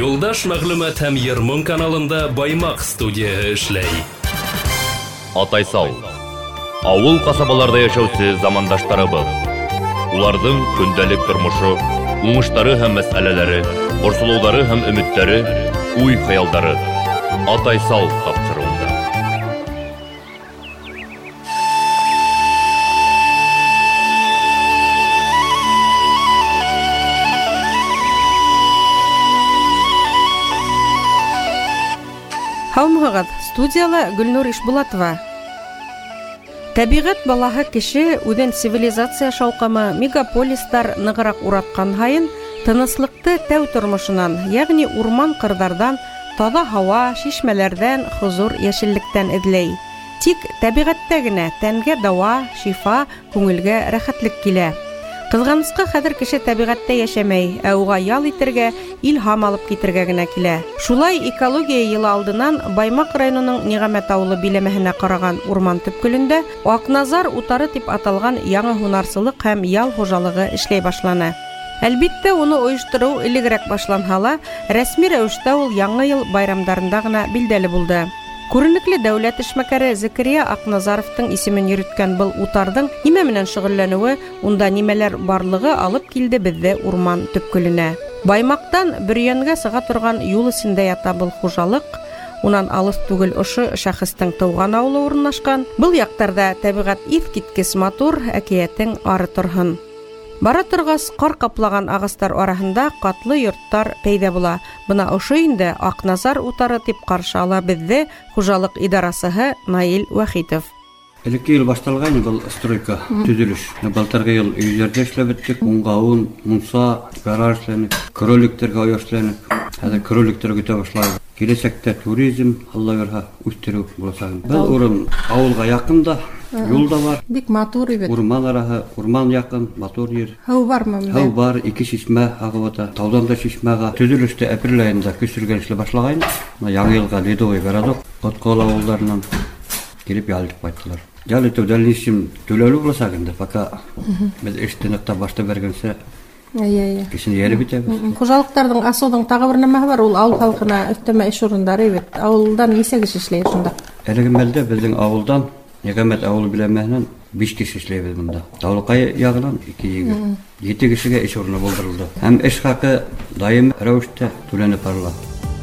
Юлдаш мәгълүмат һәм Ермон каналында Баймак студияһы эшләй. Атайсал. Авыл касабаларда яшәүче замандаштарыбыз. Уларның көндәлек тормышы, уңыштары һәм мәсьәләләре, борсылулары һәм өметләре, уй-хыялдары. Атайсал тапшыруында. Һаумыгыз, студияла Гөлнур Ишбулатова. Табигать балаһы кеше үҙен цивилизация шауҡымы мегаполистар нығыраҡ уратҡан һайын тыныслыҡты тәү тормошонан, йәғни урман-ҡырҙарҙан, таҙа һауа, шишмәләрҙән, хозур, йәшеллектән эҙләй. Тик тәбиғәттә генә тәнгә дауа, шифа, күңелгә рәхәтлек килә. Ҡыҙғанысҡа хәҙер кеше тәбиғәттә йәшәмәй, ә уға ял итергә, илһам алып китергә генә килә. Шулай экология йылы алдынан Баймак районының Ниғәмәт ауылы биләмәһенә ҡараған урман төпкөлөндә Аҡназар утары тип аталған яңы һунарсылыҡ һәм ял хужалығы эшләй башланы. Әлбиттә, уны ойоштороу элегерәк башланһа ла, рәсми рәүештә ул яңы йыл байрамдарында ғына билдәле булды. Күренекле дәүләт эшмәкәре Зәкирия Аҡназаровтың исемен йөрөткән был утарҙың нимә менән шөғөлләнеүе, унда нимәләр барлығы алып килде беҙҙе урман төпкөлөнә. Баймактан Бөрйәнгә сыға торған юл эсендә ята был хужалыҡ, унан алыҫ түгел ошо шәхестең тыуған ауылы урынлашҡан. Был яҡтарҙа тәбиғәт иҫ киткес матур, әкиәтең ары торһон. Бара торғас, ҡар ҡаплаған ағастар араһында ҡатлы йорттар пәйҙә була. Бына ошо инде Аҡназар утары тип ҡаршы ала беҙҙе хужалыҡ идарасыһы Наил Вахитов. Элекке йыл башталғайны был стройка, төҙөлөш. Былтырғы йыл өйҙәрҙә эшләп беттек. Уңғауын, мунса, гараж эшләнек, кроликтәргә ойошланып. Хәҙер кроликтәр көтә башлайбыҙ. Киләсәктә туризм, Алла йөрһә, үҫтереү буласаҡ. Был урын ауылға яҡын да, юл да бар. Бик матур бит. Урман араһы, урман яҡын, матур ер. Һыу бармы? Һыу бар, 2 шишмә ағып ата. Тауҙан да шишмәгә. Төҙөлөштә апрель айында көсөргән эшле башлағайны. Яңы йылға Ледовый городок, Коткол ауылдарынан килеп ял итеп ҡайттылар. Ял итеү дәлнишем түләүле буласаҡ инде, пока беҙ эште ныҡта башта бәргәнсә кешене йәреп итәбеҙ. Хужалыҡтарҙың асыуҙың тағы бер нәмәһе бар, ул ауыл халҡына өҫтәмә эш урындары бит. Ауылдан нисә кеше эшләй шунда? Әлеге мәлдә беҙҙең ауылдан, Ниғәмәт ауылы биләмәһенән 5 кеше эшләйбеҙ бында. Таулыҡай яғынан 2 егет. 7 кешегә эш урыны булдырылды. Һәм эш хаҡы даими рәүештә түләнеп барыла.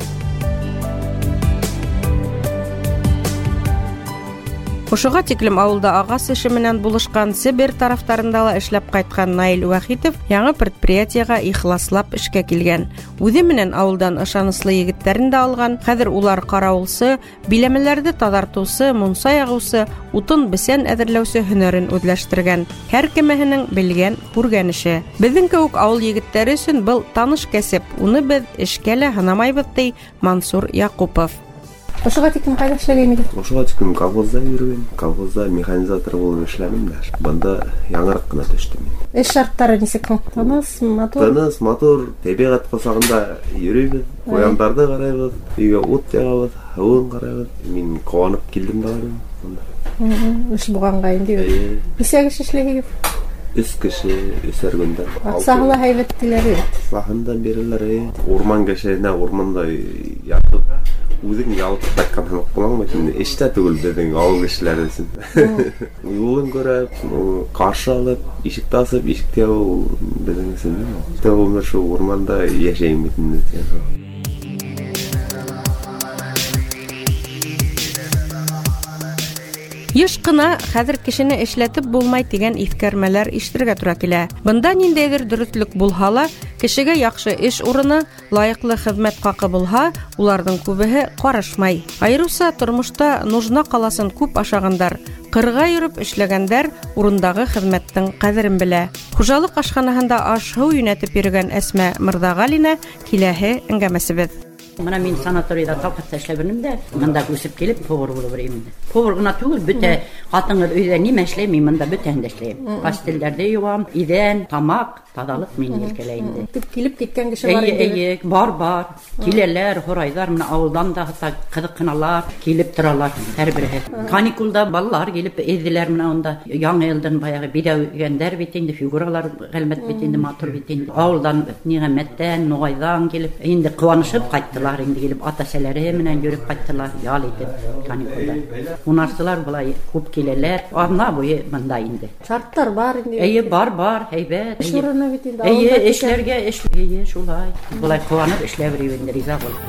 Ошоға тиклем ауылда ағас эше менән булышҡан, Себер тарафтарында ла эшләп ҡайтҡан Наил Вахитов яңы предприятиеға ихласлап эшкә килгән. Үҙе менән ауылдан ышаныслы егеттәрен дә алған. Хәҙер улар ҡарауылсы, биләмәләрҙе таҙартыусы, мунса яғыусы, утын бесән әҙерләүсе һөнәрен үҙләштергән. Һәр кемеһенең белгән, күргән эше. Беҙҙең кеүек ауыл егеттәре өсөн был таныш кәсеп. Уны беҙ эшкә лә һанамайбыҙ, ти Мансур Яҡупов. Ошоға тиклем ҡайҙа эшләгәйнегеҙ? Ошоға тиклем колхозда йөрөгән. Колхозда механизатор булып эшләнем дә. Бында яңыраҡ ҡына төштөм. Эш шарттары нисек? Тыныс, матур. Тыныс, матур. Тәбиғәт ҡосағында йөрөйбөҙ, ҡуяндарҙы ҡарайбыҙ, өйгә ут яғабыҙ, һыуын ҡарайбыҙ. Мин ҡыуанып килдем дә бында. Эш булғанға инде. Нисә кеше эшләйһегеҙ? 3 кеше, 3 көндә. Аҡсаһы ла һәйбәт киләр. Аҡсаһын да бирәләр. Урман кешеһенә урманда ятып үҙең ялтып ҡайтҡан һымаҡ булаңмы? Эштә түгел беҙҙең ауыл кешеләре өсөн. Юлын күреп, ҡаршы алып, ишекте асып, ишекте ябыу беҙҙең өсөн. Тәүге шул урманда йәшәйем бит инде. Йыш ҡына хәҙер кешене эшләтеп булмай тигән иҫкәрмәләр ишетергә тура килә. Бында ниндәйҙер дөрөҫлөк булһа ла, кешегә яҡшы эш урыны, лайыҡлы хеҙмәт хаҡы булһа, уларҙың күбеһе ҡарашмай. Айырыуса тормошта нужна ҡаласын күп ашағандар, ҡырға йөрөп эшләгәндәр урындағы хеҙмәттең ҡәҙерен белә. Хужалыҡ ашханаһында аш-һыу йүнәтеп йөрөгән Әсмә Мырҙағалина киләһе әңгәмәсебеҙ. Мына мен санаторийда колхозда эшләп бернем дә, монда күсеп килеп повар булып йөрим. Повар гына түгел, бөтә хатыңыз өйдә нимә эшләйм, мин монда бөтән дә эшләйм. Пастельләрдә юам, идән, тамак, тазалык мине иркәләй инде. Килеп киткән кеше бар инде. Бар. Киләләр, һорайдар, менә авылдан да хәтта кызыккыналар, килеп торалар һәрберсе. Каникулда балалар килеп эзләр менә анда. Яңа елдан баягы бидәгәндәр бит инде, фигуралар гылмәт бит инде, матур бит инде. Авылдан Нигъмәттән, Нугайдан килеп, инде куанышып кайттылар инде килеп, ата-сәләре менән йөреп кайттылар, ял итеп каникулда. Унарсылар булай күп киләләр, ана буе монда инде. Шарттар бар инде. Бар, һәйбәт. Шурыны бит инде. Эшләргә шулай. Булай куанып эшләп йөрим инде, риза булып.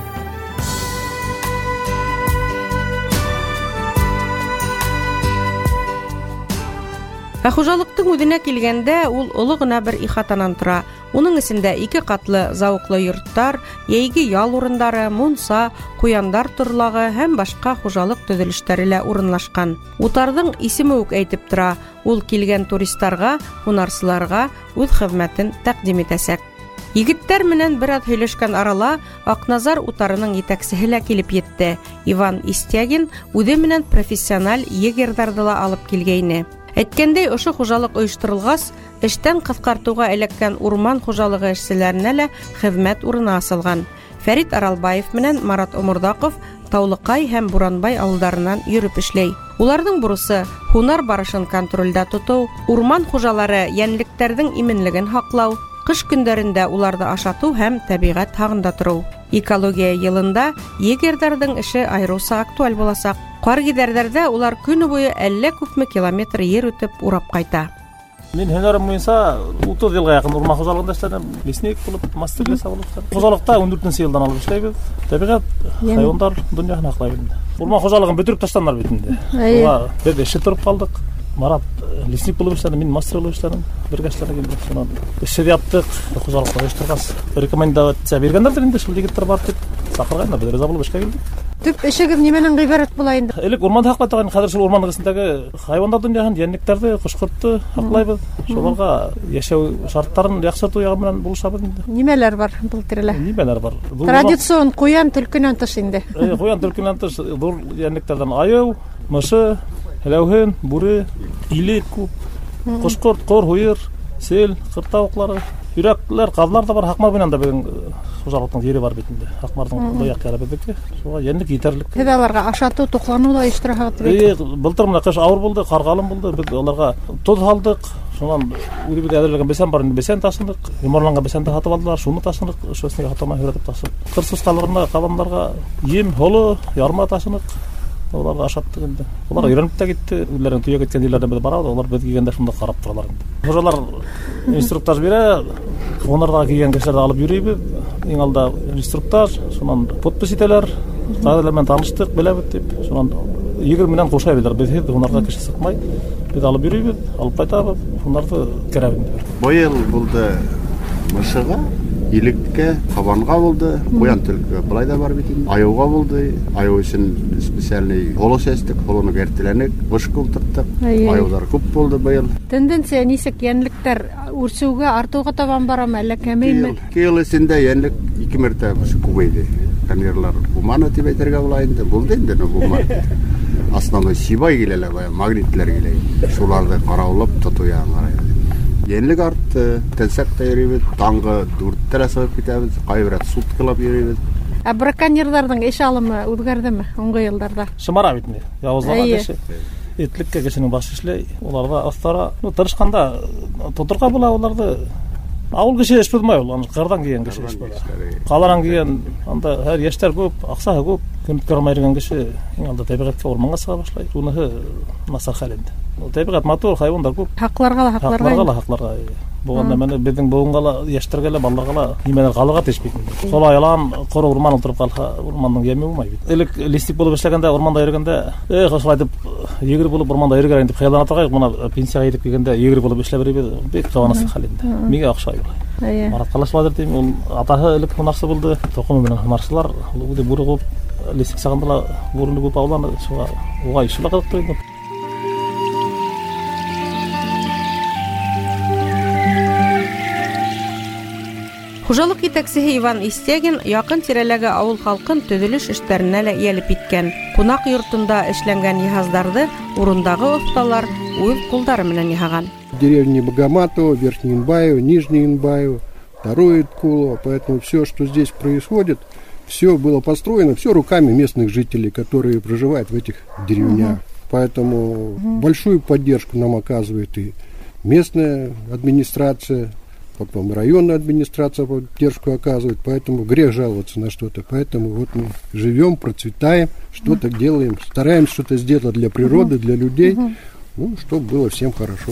Хужалыктың үҙенә килгәндә, ул оло гына бер ихатанан тора. Уның эсендә 2 катлы зауыклы йорттар, яйги ял урындары, мунса, куяндар торлагы һәм башка хужалык төзелештәре лә урынлашкан. Утарның исеме үк әйтеп тора, ул килгән туристларга, һунарсыларга үз хезмәтен тәкъдим итәсәк. Егеттәр менән бер аҙ һөйләшкән арала Акназар утарының етәксеһе лә килеп етте. Иван Истягин үҙе менән профессиональ егерҙарҙы ла алып килгәйне. Әйткәндәй, ошо хужалык ойоштырылғас, эштән ҡыҫҡартыуға эләккән урман хужалығы эшселәренә лә хеҙмәт урыны асылған. Фәрит Аралбаев менән Марат Оморҙаҡов Таулыҡай һәм Буранбай ауылдарынан йөрөп эшләй. Уларҙың бурысы һунар барышын контролдә тотоу, урман хужалары йәнлектәрҙең именлеген һаҡлау, ҡыш көндәрендә уларҙы ашатыу һәм тәбиғәт һағында тороу. Экология йылында егерҙәрҙең эше айырыуса актуаль буласаҡ. Ҡар гиҙәрҙәрҙә улар көнө буйы әллә күпме километр ер үтеп урап ҡайта. Мин һөнәрем буйынса 30 йылға яҡын урман хужалығында эшләнем. Лесник булып, мастер леса булып эшләнем. Хужалыҡта 14-нче йылдан алып эшләйбеҙ. Тәбиғәт, хайуандар донъяһын һаҡлай бит. Урман хужалығын бөтөрөп ташландар бит инде. Уға беҙ эше тороп ҡалдык. Марат лесник булып эшләне, мин мастер булып эшләнем. Бергә эшләргә килдек. Шунан эште яптык. Хужалыҡта ойоштырғас, рекомендация биргәндәрҙер инде, шул егеттәр бар дип саҡырғайны. Беҙ риза булып эшкә килдек. Төп эшегеҙ нимәнән ғибәрәт була инде? Элек урманды һаҡлай торған, хәҙер шул урмандың эсендәге хайуандар донъяһын, йәнлектәрҙе, ҡош-ҡортто һаҡлайбыҙ. Шуларға йәшәү шарттарын яҡшыртыу яғы менән булышабыҙ инде. Нимәләр бар был тирәлә? Нимәләр бар? Традицион ҡуян төлкөнән тыш инде. Ҡуян төлкөнән тыш ҙур йәнлектәрҙән айыу, мышы, һеләүһен, бүре, илек күп, ҡош-ҡорт, ҡор, һуйыр, сел, ҡыртауыҡлары, йөрәкләр, ҡаҙлар да бар. Һаҡмар менән дә беҙҙең хужалыҡтың ере бар бит инде. Һаҡмарҙың ҙуяҡ яра беҙҙеке. Шуға йәнлек етерлек. Һеҙ аларға ашатыу, туҡланыу ла ойоштораһығыҙ бит. Былтыр менә ҡыш ауыр булды, ҡарғалым булды. Беҙ уларға тоҙ һалдык. Шунан үҙебеҙ әҙерләгән бесән бар инде, бесән ташындык. Йомарланған бесәнде һатып алдылар, шуны ташындык. Ошо эсенә һатамай һөйрәтеп ташып. Ҡыр сусҡаларына, ҡаҙандарға ем, һоло, ярма ташындык. Оларға ашаттык инде. Олар өйрәнеп тә китте. Үҙләренең туя киткән ерләрҙә беҙ барабыҙ. Олар беҙ килгәндә шунда ҡарап торалар инде. Хужалар инструктаж бирә. Һунарға килгән кешеләрҙе алып йөрөйбөҙ. Иң алда инструктаж, шунан подпись итәләр. Ҡайҙа менән таныштык, беләбеҙ дип. Шунан 20 менән ҡушайбыҙ. Беҙ һунарға кеше сыҡмай. Беҙ алып йөрөйбөҙ, алып ҡайтабыҙ. Һунарҙы керәбеҙ. Быйыл булды мышыға, илеккә, ҡабанға булды, ҡуян төлкөгә былай да бар бит инде. Айыуға булды, айыу өсөн специальный һоло сәстек, һолоны кәртеләнек, бышҡы ултырттыҡ. Айыуҙар күп булды быйыл. Тенденция нисек, йәнлектәр үрсеүгә, артыуға табан барамы, әллә кәмейме? 2 йыл эсендә йәнлек 2 мәртә күбәйҙе. Камерлар буманы тип әйтергә була инде. Булды инде буманы. Основной сибай киләләр, магнитлар килә. Шуларҙы ҡараулап тотоу яғын. Йәнлек артты, тәнсәктә йөрөйбөҙ, таңғы 4-тә сығып китәбеҙ, ҡайбер суткалап йөрөйбөҙ. Ә браконьерҙарҙың эш алымы үҙгәрҙеме һуңғы йылдарҙа? Шымара бит инде. Яуызларға кеше. Этлеккә кешенең башы эшләй. Уларҙа аҫтара, тырышҡанда тоторға була уларҙы. Ауыл кеше эш булмай ул, ҡырҙан килгән кеше эш була. Ҡаланан килгән, анда һәр йәштәр күп, аҡсаһы күп. Көн күрмәй йөрөгән кеше иң алда тәбиғәткә, урманға сыға башлай. Уныһы насар хәл инде. Тәбиғәт матур, хайуандар күп. Һаҡларға ла һаҡларға. Буған нәмәне беҙҙең быуынға ла, йәштәргә лә, балаларға ла нимәләр ҡалырға тейеш бит. Ҡола ялан, ҡоро урман ултырып ҡалһа, урмандың йәме булмай бит. Элек лесник булып эшләгәндә, урманда йөрөгәндә, шулай дип егер булып урманда йөрөгән дип хыяллана торғайыҡ. Бына пенсияға етеп килгәндә егер булып эшләп йөрөйбөҙ. Бик ҡыуаныслы хәл инде. Миңә оҡшай улай. Марат Ҡалашбаҙыр тием, ул атаһы элек һунарсы булды. Тоҡомо менән һунарсылар, ул үҙе бүре булып, лесник сағында ла бүреле булып ауланы. Шуға уға ише ла ҡыҙыҡ инде. Хужалык итәкчесе Иван Истягин якын тирәләге авыл халкын төзелеш эшләренә лә иялеп иткән. Кунак йортында эшләнгән җиһазларны урындагы осталар үз кулдары белән яһаган. Деревни Богоматово, Верхний Инбаево, Нижний Инбаево, Второе Иткулово. Поэтому все, что здесь происходит, все было построено, все руками местных жителей, которые проживают в этих деревнях. Поэтому большую поддержку нам оказывает и местная администрация, потом районная администрация поддержку оказывает. Поэтому грех жаловаться на что-то. Поэтому вот мы живем, процветаем, что-то делаем, стараемся что-то сделать для природы, для людей, ну, чтобы было всем хорошо.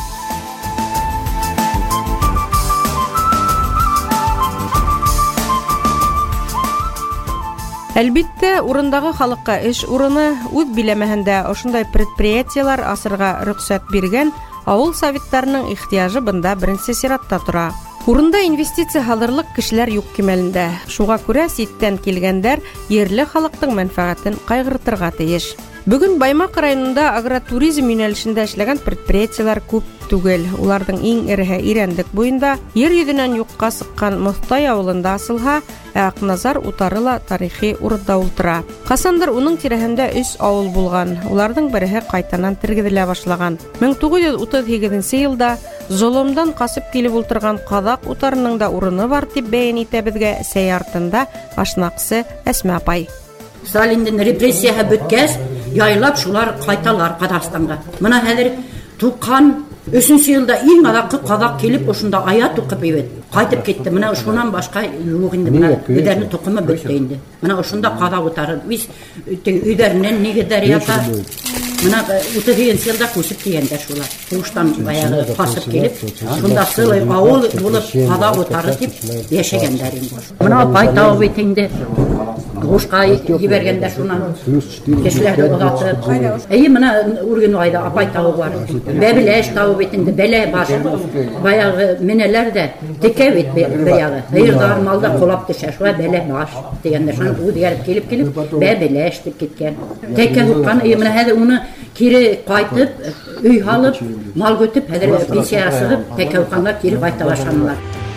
Әлбиттә, урындагы халыкка эш урыны үз биләмәһендә ошондай предприятиялар асырга рөхсәт биргән авыл советтарының ихтияжы бында беренче сиратта тора. Урында инвестиция халырлык кешеләр юк кимәлендә. Шуңа күрә ситтән килгәннәр ерле халыктың мәнфәгатен кайгыртырга тиеш. Бүген Баймак районында агротуризм юнәлешендә эшләгән предприятиялар күп түгел. Уларның иң иреһе Ирәндек буенда, ер йөзеннән юкка сыккан Мостай авылында асылһа, Акназар утарыла тарихи урында ултыра. Касандыр уның тирәһендә 3 авыл булган. Уларның береһе кайтанан тергеделә башлаган. 1938 елда Золомдан касып килеп ултырган Кадак утарының да урыны бар дип бәян итә безгә сәй артында ашнаксы Әсмә апай. Сталиндин репрессияһы бөткәс, яйлап шулар кайталар Казакстанга. Менә хәзер 93 елда иң алакы Кадак килеп ошында аят укып ибет. Кайтып китте. Менә шуннан башка юк инде. Менә үдәрне тукымы бетте инде. Менә ошында Кадак утары. Biz үдәрнән нигедәр ята. Менә 30 елда күсеп килгәндәр шулар. Хуштан баягы касып килеп, шунда сылый авыл булып Кадак утары дип яшәгәннәр инде. Менә байтау бит инде. Гушка ебәргәндә шуннан кешеләрне узатып. Менә урген айда апай тау бар. Бәбеләш тау бит инде, бәлә баш. Баягы менәләр дә текә бит баягы. Йырдар малда колап төшә, шуга бәлә баш дигәндә шуннан үдгәреп килеп бәбеләш дип киткән. Текә уккан, менә хәзер уны кире кайтып, өй халып, мал көтеп, хәзер пенсияга сыгып, текә укканга кире кайта башладылар.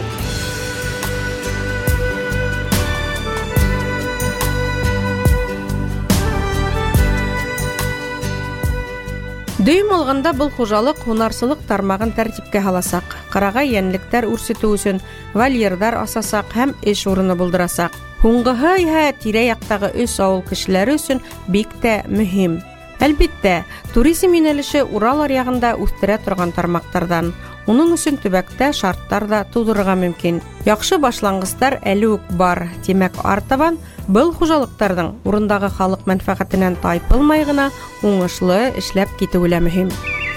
Дөйм алганда был хужалык һунарчылык тармагын тәртипкә һаласак, карагай йәнлектәр үрсетү өчен вольерлар асасак һәм эш урыны булдырасак. Һуңгыһы иһә тирә-яктагы 3 авыл кешеләре өчен бик тә мөһим. Әлбиттә, туризм юнәлеше Урал аръягында үстерә торган тармактардан. Уның өчен төбәктә шарттар да тудырырга мөмкин. Яхшы башлангычлар әле үк бар. Димәк, артабан был хужалыктарның урындагы халык мәнфәгатеннән тайпылмай гына уңышлы эшләп китүе лә мөһим.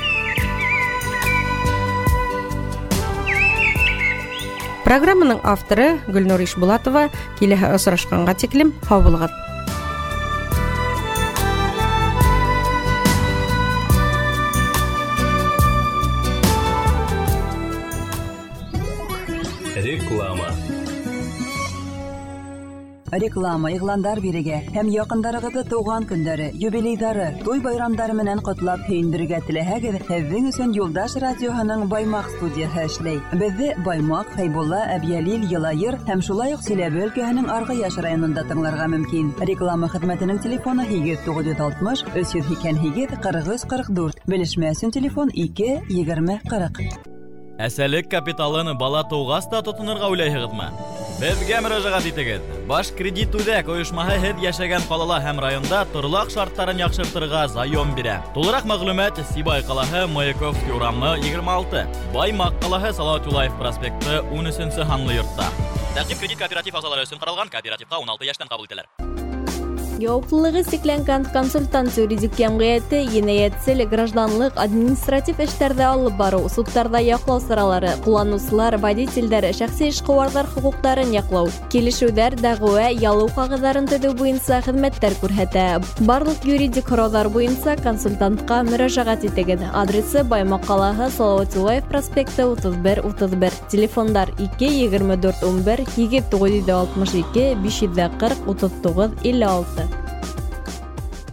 Программаның авторы Гөлнур Ишбулатова. Киләһе очрашканга тиклем сау булыгыз. Реклама, игъландар бирегә һәм якындарыгызны туган көндәре, юбилейдары, туй байрамнары менән котлап һөендерергә теләһәгез, һезнең өчен Юлдаш радиоһының Баймак студияһы эшләй. Безне Баймак, Хайбулла, Әбьялил, Елайыр һәм шулай ук Силәбе өлкәһенең Аргаяш районында тыңларга мөмкин. Реклама хезмәтенең телефоны 960 328 4344. Белешмә өчен телефон 2 20 40. Әсәлек капиталын бала тугас та тотынырга уйлайһығыҙмы? Безгә мөрәҗәғәт итегеҙ. Баш кредит үҙәк ойошмаһы һеҙ йәшәгән ҡалала һәм районда торлаҡ шарттарын яҡшыртырға заем бирә. Тулыраҡ мәғлүмәт Сибай ҡалаһы, Маяковский урамы 26. Баймак ҡалаһы, Салауат Юлаев проспекты 13-нче һанлы йортта. Тәртип кредит кооператив ағзалары өсөн ҡаралған, кооперативҡа 16 йәштән ҡабул ителәр. Яуаплылығы сикләнгән консультант юридик йәмғиәте енәйәтсел гражданлык административ эштәрҙә алып барыу, судтарҙа яҡлау саралары, ҡулланыусылар, водителдәр, шәхси эшҡыуарҙар хоҡуҡтарын яҡлау, килешеүҙәр, дәғүә, ялыу ҡағыҙҙарын төҙөү буйынса хеҙмәттәр күрһәтә. Барлыҡ юридик һорауҙар буйынса консультантҡа мөрәжәғәт итегеҙ. Адресы Баймак ҡалаһы, Салауат Юлаев проспекты 31-31. Телефондар 2-24-11, 7-962 540 39 56.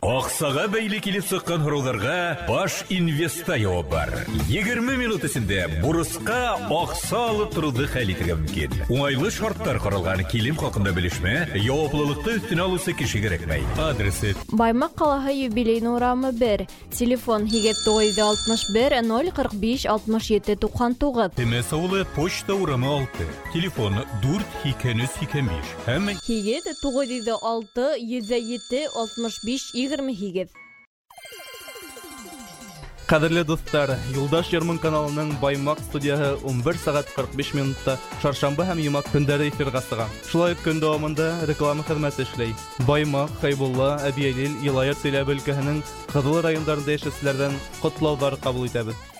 Аксага бәйле килеп сыккан һорауларга Баш Инвестта җавап бар. 20 минут эчендә бурыска акса алып торуды хәл итәргә мөмкин. Уңайлы шарттар каралган килем хакында белешмә, җаваплылыкты үстен алусы кешегә кирәкмәй. Адресы: Баймак калаһы юбилейный урамы 1. Телефон 761 045 67 99. Темес авылы почта урамы 6. Телефон 4-285. Һәм 796 107 65 28. Кадерле дуслар, Юлдаш Ярмын каналының Баймак студияһы 11 сагать 45 минутта чаршамбы һәм йомак көндәре эфирга чыга. Шулай ук көн дәвамында реклама хезмәте эшләй. Баймак, Хайбулла, Әбиәлил, Елайыр Сөйләбе өлкәһенең Кызыл районнарында яшәүчеләрдән котлаулар кабул итәбез.